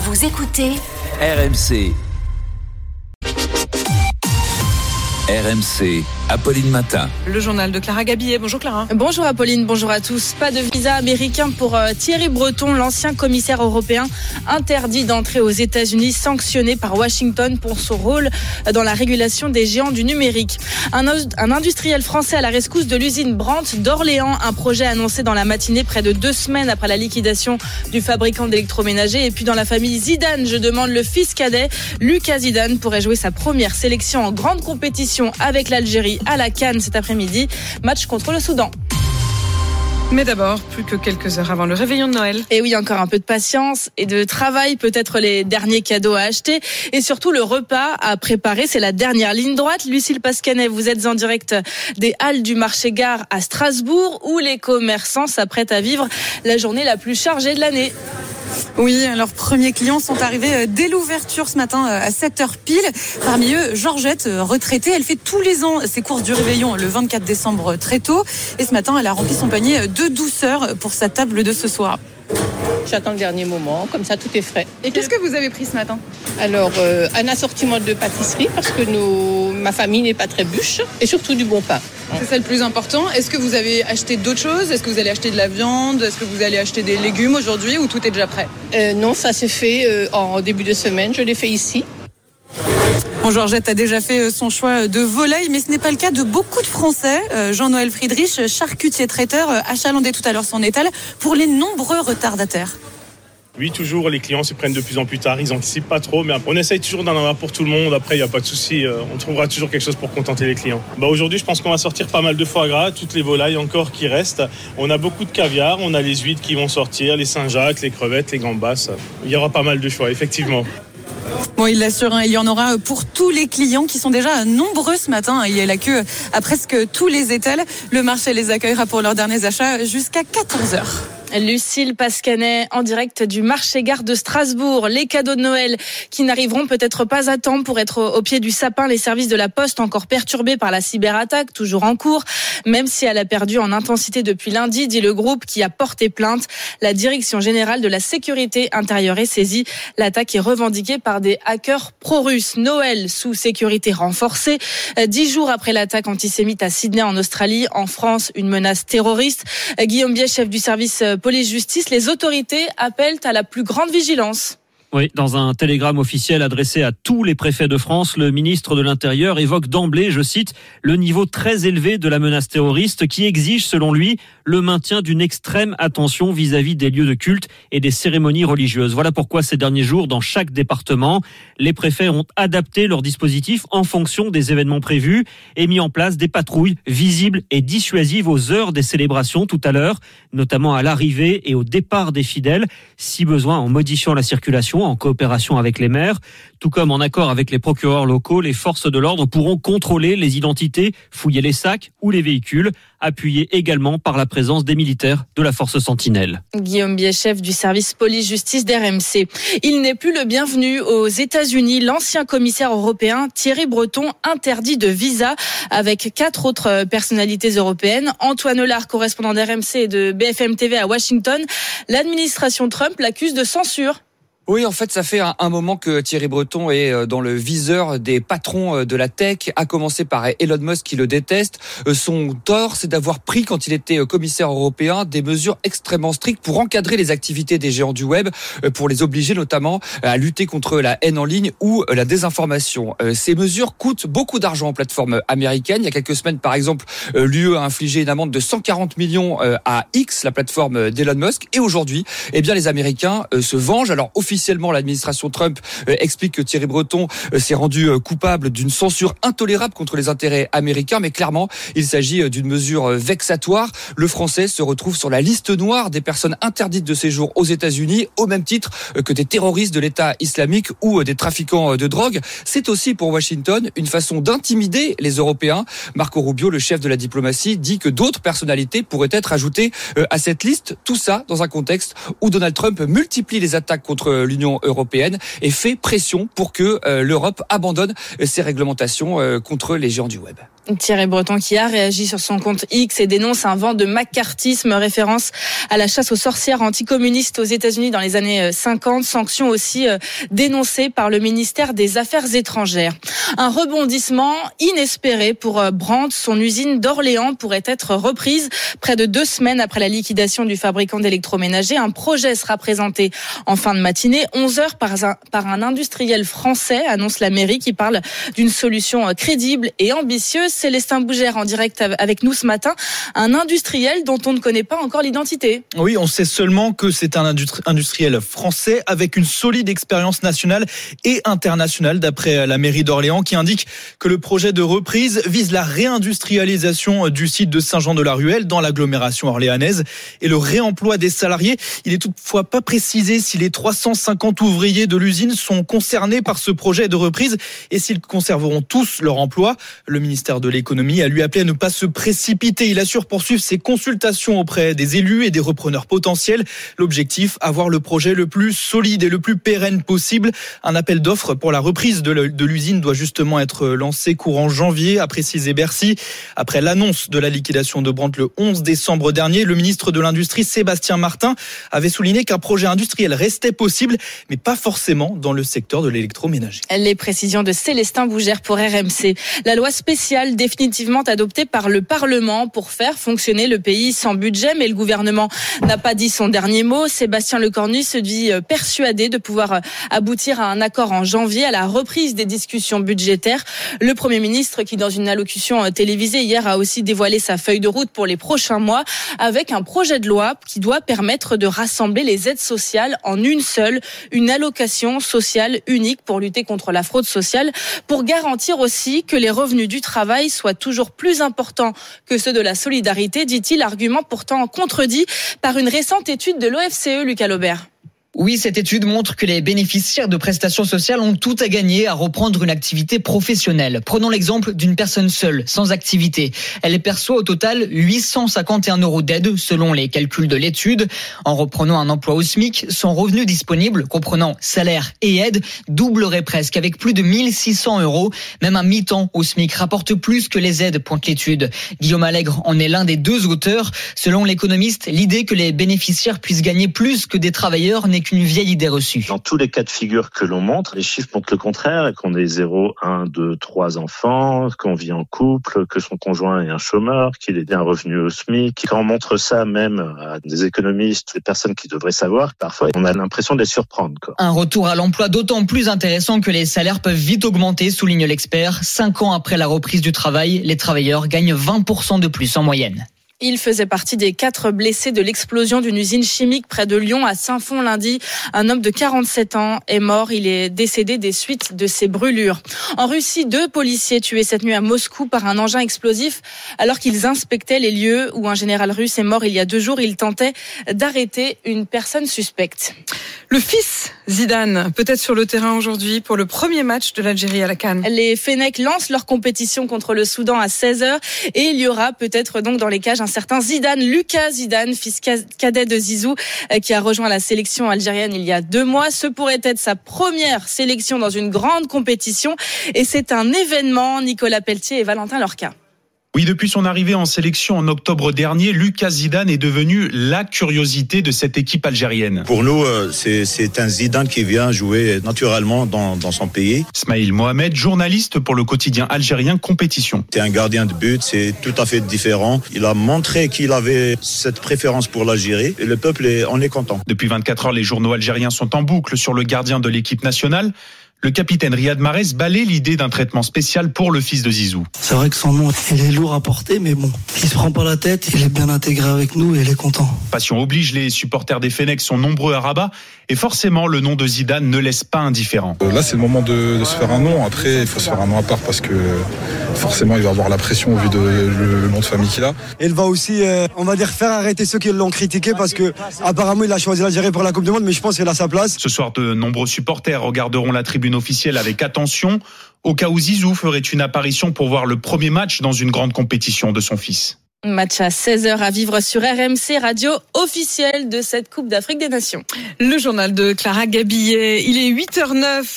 Vous écoutez RMC. RMC, Apolline Matin. Le journal de Clara Gabillet. Bonjour Clara. Bonjour Apolline, bonjour à tous. Pas de visa américain pour Thierry Breton, l'ancien commissaire européen interdit d'entrer aux États-Unis, sanctionné par Washington pour son rôle dans la régulation des géants du numérique. Un industriel français à la rescousse de l'usine Brandt d'Orléans, un projet annoncé dans la matinée près de 2 semaines après la liquidation du fabricant d'électroménager. Et puis dans la famille Zidane, je demande le fils cadet, Lucas Zidane, pourrait jouer sa première sélection en grande compétition avec l'Algérie à la CAN cet après-midi, match contre le Soudan. Mais d'abord, plus que quelques heures avant le réveillon de Noël. Et oui, encore un peu de patience et de travail, peut-être les derniers cadeaux à acheter et surtout le repas à préparer. C'est la dernière ligne droite. Lucille Pascanet, vous êtes en direct des Halles du Marché-Gare à Strasbourg où les commerçants s'apprêtent à vivre la journée la plus chargée de l'année. Oui, leurs premiers clients sont arrivés dès l'ouverture ce matin à 7h pile. Parmi eux, Georgette, retraitée, elle fait tous les ans ses courses du réveillon le 24 décembre très tôt. Et ce matin, elle a rempli son panier de douceur pour sa table de ce soir. J'attends le dernier moment, comme ça tout est frais. Et qu'est-ce que vous avez pris ce matin ? Alors, un assortiment de pâtisserie parce que ma famille n'est pas très bûche et surtout du bon pain. C'est ça le plus important. Est-ce que vous avez acheté d'autres choses ? Est-ce que vous allez acheter de la viande ? Est-ce que vous allez acheter des légumes aujourd'hui ou tout est déjà prêt ? Non, ça s'est fait en début de semaine, je l'ai fait ici. Bon, Georgette a déjà fait son choix de volaille, mais ce n'est pas le cas de beaucoup de Français. Jean-Noël Friedrich, charcutier traiteur, achalandé tout à l'heure son étal pour les nombreux retardataires. Oui, toujours, les clients se prennent de plus en plus tard, ils anticipent pas trop, mais on essaye toujours d'en avoir pour tout le monde. Après, il n'y a pas de souci, on trouvera toujours quelque chose pour contenter les clients. Aujourd'hui, je pense qu'on va sortir pas mal de foie gras, toutes les volailles encore qui restent. On a beaucoup de caviar, on a les huîtres qui vont sortir, les Saint-Jacques, les crevettes, les gambas. Il y aura pas mal de choix, effectivement. Bon, il l'assure, il y en aura pour tous les clients qui sont déjà nombreux ce matin. Il y a la queue à presque tous les étals. Le marché les accueillera pour leurs derniers achats jusqu'à 14h. Lucille Pascanet en direct du Marché-Gare de Strasbourg. Les cadeaux de Noël qui n'arriveront peut-être pas à temps pour être au pied du sapin. Les services de la Poste encore perturbés par la cyberattaque, toujours en cours. Même si elle a perdu en intensité depuis lundi, dit le groupe qui a porté plainte. La Direction générale de la sécurité intérieure est saisie. L'attaque est revendiquée par des hackers pro-russes. Noël sous sécurité renforcée. 10 jours après l'attaque antisémite à Sydney en Australie. En France, une menace terroriste. Guillaume Biet, chef du service police-justice, les autorités appellent à la plus grande vigilance. Oui, dans un télégramme officiel adressé à tous les préfets de France, le ministre de l'Intérieur évoque d'emblée, je cite, le niveau très élevé de la menace terroriste qui exige, selon lui, le maintien d'une extrême attention vis-à-vis des lieux de culte et des cérémonies religieuses. Voilà pourquoi ces derniers jours, dans chaque département, les préfets ont adapté leur dispositif en fonction des événements prévus et mis en place des patrouilles visibles et dissuasives aux heures des célébrations tout à l'heure, notamment à l'arrivée et au départ des fidèles, si besoin en modifiant la circulation en coopération avec les maires. Tout comme en accord avec les procureurs locaux, les forces de l'ordre pourront contrôler les identités, fouiller les sacs ou les véhicules, appuyés également par la présence des militaires de la force Sentinelle. Guillaume Biet, chef du service police-justice d'RMC. Il n'est plus le bienvenu aux États-Unis. L'ancien commissaire européen Thierry Breton interdit de visa avec 4 autres personnalités européennes. Antoine Hollard, correspondant d'RMC et de BFM TV à Washington. L'administration Trump l'accuse de censure. Oui, en fait, ça fait un moment que Thierry Breton est dans le viseur des patrons de la tech, à commencer par Elon Musk qui le déteste. Son tort, c'est d'avoir pris, quand il était commissaire européen, des mesures extrêmement strictes pour encadrer les activités des géants du web, pour les obliger notamment à lutter contre la haine en ligne ou la désinformation. Ces mesures coûtent beaucoup d'argent aux plateformes américaines. Il y a quelques semaines, par exemple, l'UE a infligé une amende de 140 millions à X, la plateforme d'Elon Musk. Et aujourd'hui, eh bien, les Américains se vengent. Alors, officiellement, l'administration Trump explique que Thierry Breton s'est rendu coupable d'une censure intolérable contre les intérêts américains, mais clairement, il s'agit d'une mesure vexatoire. Le Français se retrouve sur la liste noire des personnes interdites de séjour aux États-Unis, au même titre que des terroristes de l'État islamique ou des trafiquants de drogue. C'est aussi pour Washington une façon d'intimider les Européens. Marco Rubio, le chef de la diplomatie, dit que d'autres personnalités pourraient être ajoutées à cette liste. Tout ça dans un contexte où Donald Trump multiplie les attaques contre l'Union européenne et fait pression pour que l'Europe abandonne ses réglementations contre les géants du web. Thierry Breton qui a réagi sur son compte X et dénonce un vent de macartisme, référence à la chasse aux sorcières anticommunistes aux États-Unis dans les années 50, sanction aussi dénoncée par le ministère des Affaires étrangères. Un rebondissement inespéré pour Brandt, son usine d'Orléans pourrait être reprise près de 2 semaines après la liquidation du fabricant d'électroménager. Un projet sera présenté en fin de matinée, 11h par un industriel français, annonce la mairie qui parle d'une solution crédible et ambitieuse. Célestin Bougère en direct avec nous ce matin, un industriel dont on ne connaît pas encore l'identité. Oui, on sait seulement que c'est un industriel français avec une solide expérience nationale et internationale d'après la mairie d'Orléans qui indique que le projet de reprise vise la réindustrialisation du site de Saint-Jean-de-la-Ruelle dans l'agglomération orléanaise et le réemploi des salariés. Il n'est toutefois pas précisé si les 350 ouvriers de l'usine sont concernés par ce projet de reprise et s'ils conserveront tous leur emploi. Le ministère de l'économie a lui appelé à ne pas se précipiter. Il assure poursuivre ses consultations auprès des élus et des repreneurs potentiels. L'objectif, avoir le projet le plus solide et le plus pérenne possible. Un appel d'offres pour la reprise de l'usine doit justement être lancé courant janvier, a précisé Bercy. Après l'annonce de la liquidation de Brandt le 11 décembre dernier, le ministre de l'Industrie, Sébastien Martin, avait souligné qu'un projet industriel restait possible, mais pas forcément dans le secteur de l'électroménager. Les précisions de Célestin Bougère pour RMC. La loi spéciale définitivement adoptée par le Parlement pour faire fonctionner le pays sans budget, mais le gouvernement n'a pas dit son dernier mot. Sébastien Lecornu se dit persuadé de pouvoir aboutir à un accord en janvier à la reprise des discussions budgétaires. Le Premier ministre qui, dans une allocution télévisée hier, a aussi dévoilé sa feuille de route pour les prochains mois avec un projet de loi qui doit permettre de rassembler les aides sociales en une seule, une allocation sociale unique pour lutter contre la fraude sociale, pour garantir aussi que les revenus du travail soient toujours plus importants que ceux de la solidarité, dit-il, argument pourtant contredit par une récente étude de l'OFCE, Lucas Laubert. Oui, cette étude montre que les bénéficiaires de prestations sociales ont tout à gagner à reprendre une activité professionnelle. Prenons l'exemple d'une personne seule, sans activité. Elle perçoit au total 851 € d'aide selon les calculs de l'étude. En reprenant un emploi au SMIC, son revenu disponible, comprenant salaire et aide, doublerait presque avec plus de 1600 €. Même un mi-temps au SMIC rapporte plus que les aides, pointe l'étude. Guillaume Allègre en est l'un des 2 auteurs. Selon l'économiste, l'idée que les bénéficiaires puissent gagner plus que des travailleurs n'est qu'une vieille idée reçue. Dans tous les cas de figure que l'on montre, les chiffres montrent le contraire, qu'on ait 0, 1, 2, 3 enfants, qu'on vit en couple, que son conjoint est un chômeur, qu'il ait un revenu au SMIC. Quand on montre ça même à des économistes, des personnes qui devraient savoir, parfois on a l'impression de les surprendre, quoi. Un retour à l'emploi d'autant plus intéressant que les salaires peuvent vite augmenter, souligne l'expert. 5 ans après la reprise du travail, les travailleurs gagnent 20% de plus en moyenne. Il faisait partie des 4 blessés de l'explosion d'une usine chimique près de Lyon à Saint-Fond lundi. Un homme de 47 ans est mort. Il est décédé des suites de ces brûlures. En Russie, 2 policiers tués cette nuit à Moscou par un engin explosif alors qu'ils inspectaient les lieux où un général russe est mort il y a 2 jours. Il tentait d'arrêter une personne suspecte. Le fils Zidane, peut-être sur le terrain aujourd'hui pour le premier match de l'Algérie à la CAN. Les Fennecs lancent leur compétition contre le Soudan à 16h et il y aura peut-être donc dans les cages un certain Zidane, Lucas Zidane, fils cadet de Zizou, qui a rejoint la sélection algérienne il y a 2 mois. Ce pourrait être sa première sélection dans une grande compétition et c'est un événement. Nicolas Pelletier et Valentin Lorca. Oui, depuis son arrivée en sélection en octobre dernier, Lucas Zidane est devenu la curiosité de cette équipe algérienne. Pour nous, c'est un Zidane qui vient jouer naturellement dans son pays. Smaïl Mohamed, journaliste pour le quotidien algérien Compétition. C'est un gardien de but, c'est tout à fait différent. Il a montré qu'il avait cette préférence pour l'Algérie et le peuple en est content. Depuis 24 heures, les journaux algériens sont en boucle sur le gardien de l'équipe nationale. Le capitaine Riyad Mahrez balaie l'idée d'un traitement spécial pour le fils de Zizou. C'est vrai que son nom, il est lourd à porter, mais bon, il se prend pas la tête, il est bien intégré avec nous et il est content. Passion oblige, les supporters des Fennecs sont nombreux à Rabat et forcément le nom de Zidane ne laisse pas indifférent. Là, c'est le moment de se faire un nom. Après, il faut se faire un nom à part parce que forcément, il va avoir la pression au vu de le nom de famille qu'il a. Il va aussi, on va dire, faire arrêter ceux qui l'ont critiqué parce que apparemment, il a choisi l'Algérie pour la Coupe du Monde, mais je pense qu'il a sa place. Ce soir, de nombreux supporters regarderont la tribune officielle avec attention, au cas où Zizou ferait une apparition pour voir le premier match dans une grande compétition de son fils. Match à 16h à vivre sur RMC, radio officielle de cette Coupe d'Afrique des Nations. Le journal de Clara Gabillet, il est 8h09.